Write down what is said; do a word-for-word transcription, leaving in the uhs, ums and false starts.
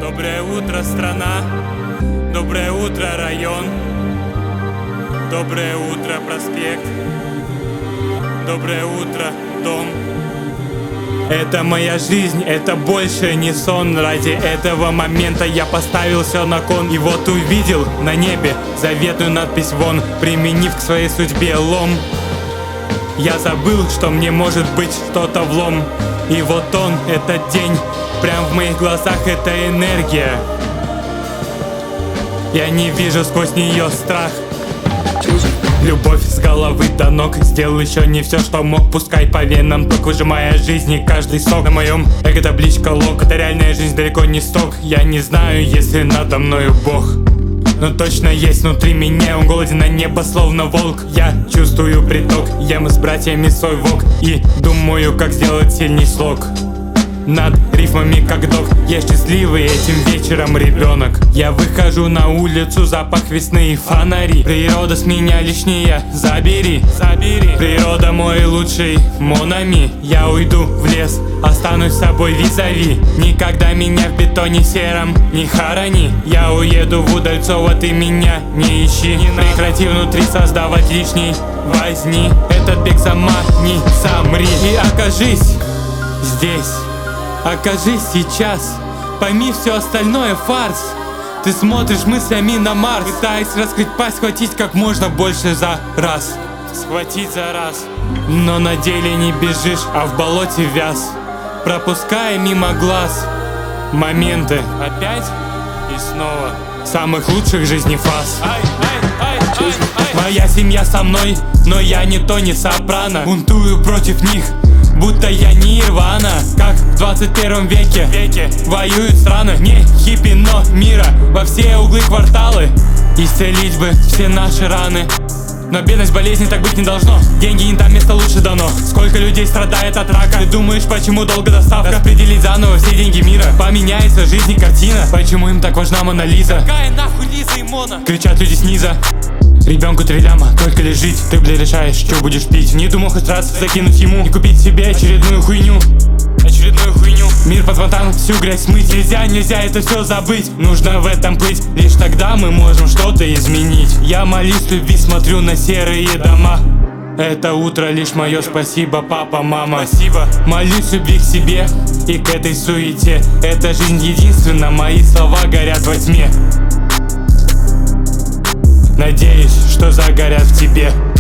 Доброе утро, страна. Доброе утро, район. Доброе утро, проспект. Доброе утро, дом. Это моя жизнь, это больше не сон. Ради этого момента я поставил все на кон. И вот увидел на небе заветную надпись вон. Применив к своей судьбе лом, я забыл, что мне может быть что-то влом. И вот он, этот день, прям в моих глазах эта энергия. Я не вижу сквозь нее страх. Любовь с головы до ног. Сделал еще не все, что мог. Пускай по венам ток, выжимая жизни каждый сок. На моем эго табличка лог. Это реальная жизнь, далеко не сток. Я не знаю, если надо мною Бог, но точно есть внутри меня. Он голоден на небо, словно волк. Я чувствую приток. Я мы с братьями свой вок. И думаю, как сделать сильный слог. Над рифмами как дог. Я счастливый этим вечером ребенок. Я выхожу на улицу, запах весны и фонари. Природа с меня лишнее, забери, забери. Природа мой лучший монами. Я уйду в лес, останусь с собой визави. Никогда меня в бетоне сером не хорони. Я уеду в Удальцово, ты меня не ищи. Не прекрати внутри создавать лишней возни. Этот бег сама не замри. И окажись здесь, окажись сейчас. Пойми, все остальное фарс. Ты смотришь мыслями на Марс, пытаясь раскрыть пасть, схватить как можно больше за раз. Схватить за раз. Но на деле не бежишь, а в болоте вяз, пропуская мимо глаз моменты опять и снова самых лучших жизни фаз. Ай, ай, ай, ай, ай. Моя семья со мной, но я не Тони Сопрано. Бунтую против них, будто я не Нирвана. Как в двадцать первом веке, веке воюют страны. Не хиппи, но мира во все углы кварталы. Исцелить бы все наши раны, но бедность болезни так быть не должно. Деньги не там, место лучше дано. Сколько людей страдает от рака. Ты думаешь, почему долго доставка? Распределить заново все деньги мира. Поменяется жизнь и картина. Почему им так важна Мона Лиза? Какая нахуй Лиза и Мона? Кричат люди снизу. Ребенку три ляма, только лишь жить. Ты, бля, решаешь, что будешь пить. Не думал хоть раз закинуть ему и купить себе очередную хуйню. Очередную хуйню. Мир под фонтаном, всю грязь смыть. Нельзя, нельзя это все забыть. Нужно в этом плыть. Лишь тогда мы можем что-то изменить. Я молюсь любви, смотрю на серые дома. Это утро лишь мое спасибо, папа, мама. Спасибо. Молюсь любви к себе и к этой суете. Эта жизнь единственна, мои слова горят во тьме. Надеюсь, что загорят в тебе.